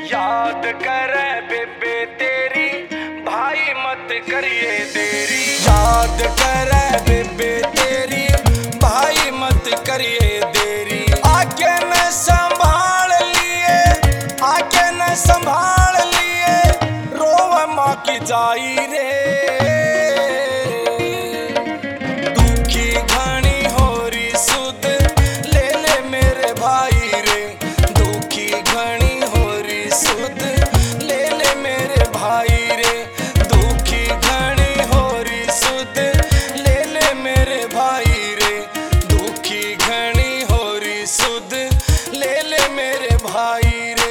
याद करे बेबे तेरी, भाई मत करिए देरी। याद करे बेबे तेरी, भाई मत करिए देरी। आके न संभाल लिए, आके न संभाल लिए, रोवे माँ की जाई रे। दुखी घनी होरी सुध, ले ले मेरे भाई रे। दुखी घनी होरी सुध, ले ले मेरे भाई रे। दुखी घनी होरी सुध, ले ले मेरे भाई रे। दुखी घनी होरी सुध, ले ले मेरे भाई रे।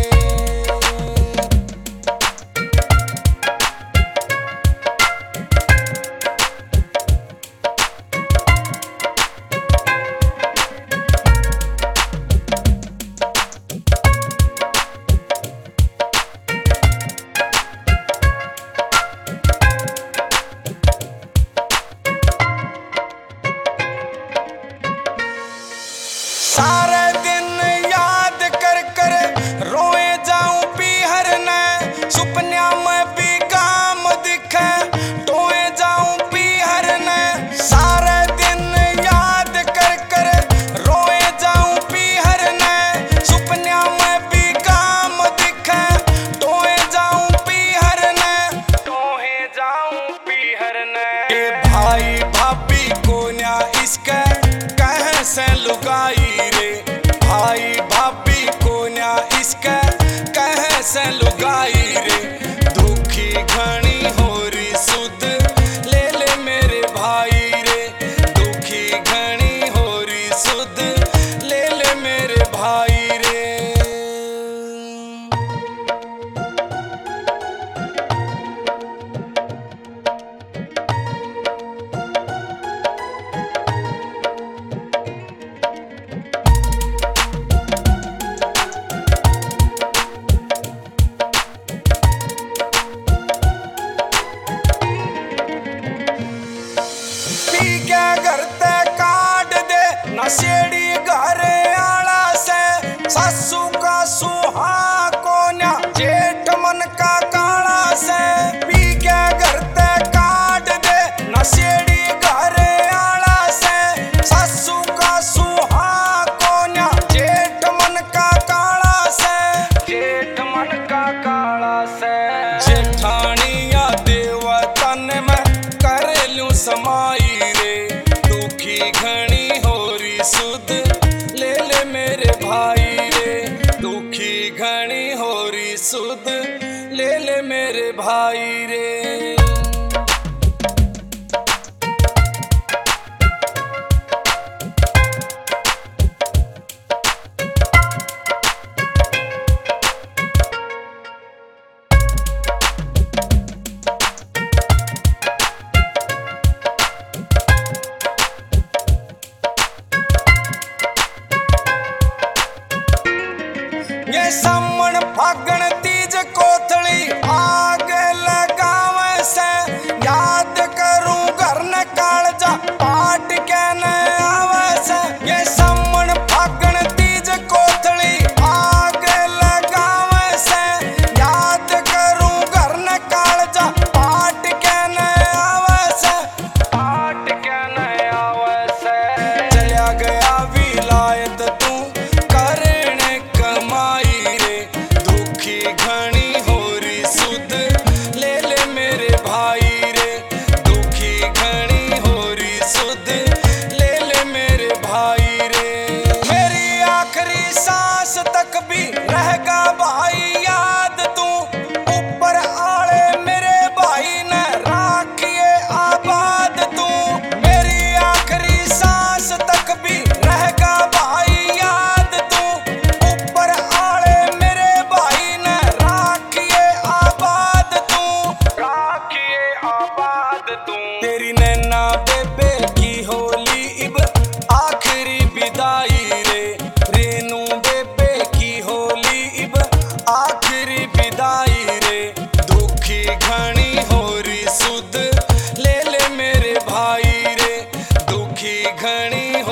सारे दिन याद कर कर रोए जाऊं पीहर ने। सुपन्या में भी काम दिखे, टोए जाऊं पीहर ने। सारे दिन याद कर कर रोए जाऊं पीहर ने। सुपन्या में भी काम दिखे, टोए जाऊं पीहर ने। टोए जाऊं पीहर ने। ए भाई भाभी को न्या इसके कह से लुगाई रे। भाई भाभी को न्या इसके कह से लुगाई रे। दुखी घनी होरी सुध, ले ले मेरे भाई रे। दुखी घनी होरी सुध, ले ले मेरे भाई रे। पी के घर ते काट दे नशेड़ी घरे आला से। सासू का सुहा को न्या जेठ मन का काला से। पी के घर ते काट दे नशेड़ी घरे आला से। सासू का सुहा को न्या जेठ मन का काला से। जेठ मन का काला से। जेठानिया देवतन में कर लूं समाई रे। दुखी घनी होरी सुध, ले ले मेरे भाई रे। दुखी घनी होरी सुध, ले ले मेरे भाई रे। ये सामन फागण तीज कोथली आग लगावे से। याद करूं घर न कालजा पाट के न आवे से। ये सामन फागण तीज कोथली आग लगावे से। याद करूं घर न कालजा पाट के न आवे से। पाट के न आवे से। चलिया गया वीला